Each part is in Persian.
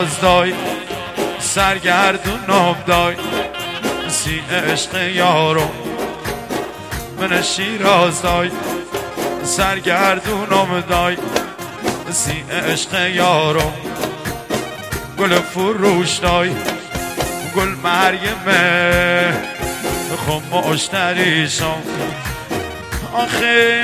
دای سرگردونم دای سی عشق یارم من شیراز دای سرگردونم دای سی عشق یارم گل فروش دای گل مریمه خم مشتریشم آخه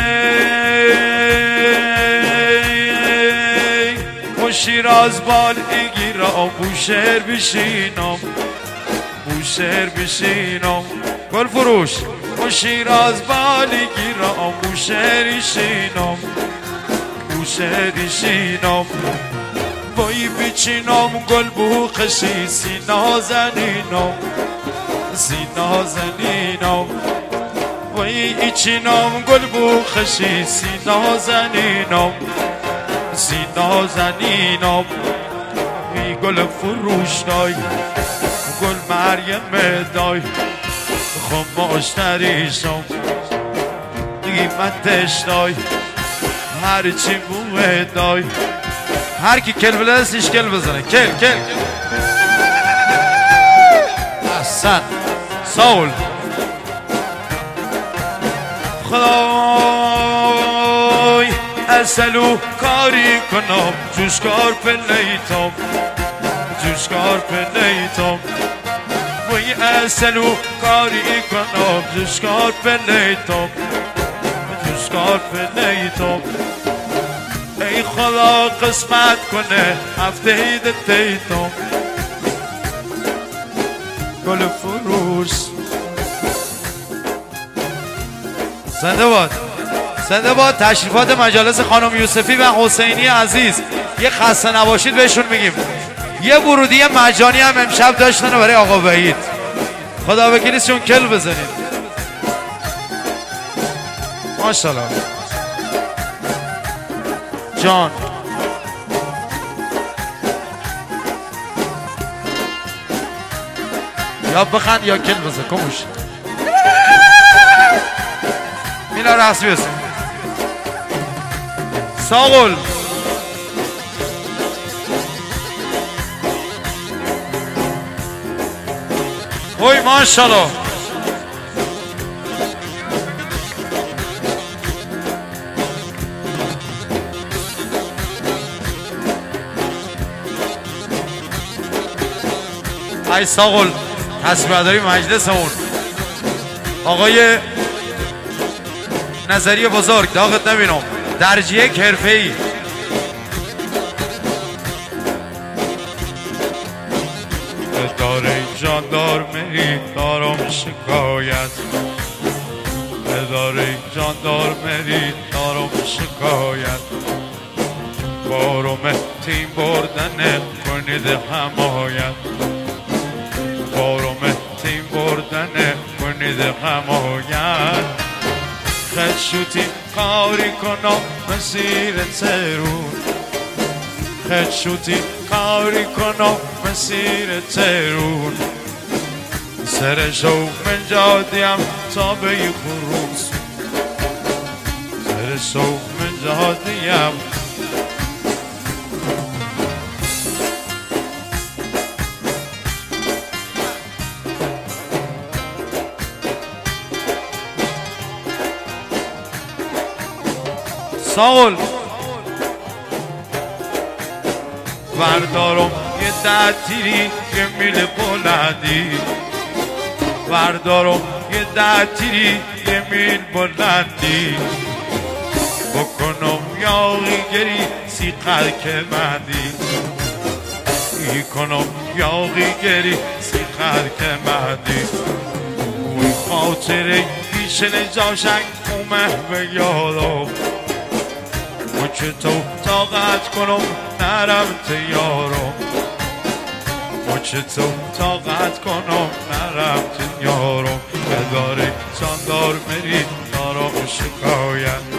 شیراز بال ایگیرم بوشهر بشینم بوشهر بشینم گل فروش شیراز بال ایگیرم بوشهر بشینم بوشهر بشینم وای بچینم گل بوخشی سینا زنینم سینا زنینم وای ایچینم گل بوخشی سینا زنینم سینا زنینم ای گل فروش دای گل مریم دای خم مشتریشم قیمتش دای هرچی بوه دای هر کی کل بلدستش کل بزنه کل کل احسن ساول خدای اصلو کاری کنم جوشکار پلیتم جوشکار پلیتم وی اصلو کاری کنم جوشکار پلیتم جوشکار پلیتم ای خدا قسمت کنه هفته ایده تیتم گل فروش زنده باد زنده باد. تشریفات مجالس خانم یوسفی و حسینی عزیز یه خسته نباشید بهشون میگیم. یه ورودی مجانی هم امشب داشتن برای آقا وحید. خدا وکیلیشون کل بزنید ماشاءالله جان. یا بخند یا کل بزن کموش میلا رقص بیست ساغل اوی ماشاءالله ای ساغل تصویرداری مجلس اون آقای نظری بزرگ داغت نبینم درجه یک حرفه‌ای اداره جاندارمری دارم شکایت اداره جاندارمری دارم شکایت بارم تیم بردن کنید حمایت بارم تیم بردن کنید حمایت خدشوتی کاری کنم مسیر ترون خدشوتی کاری کنم مسیر ترون سرشو من جادیم تا به خروس سرشو من جادیم ساغل وردارم یه دتیری یه میل بلندی وردارم یه دتیری یه میل بلندی بکنم یاغی گری سی قرک مندی ای کنم یاغی گری سی قرک مندی اوی خاطره پیش نجاشک اومه به یادم چه تو طاقت کنم نرم تیارم چه تو طاقت کنم نرم تیارم اداره جاندار مری دارم شکایت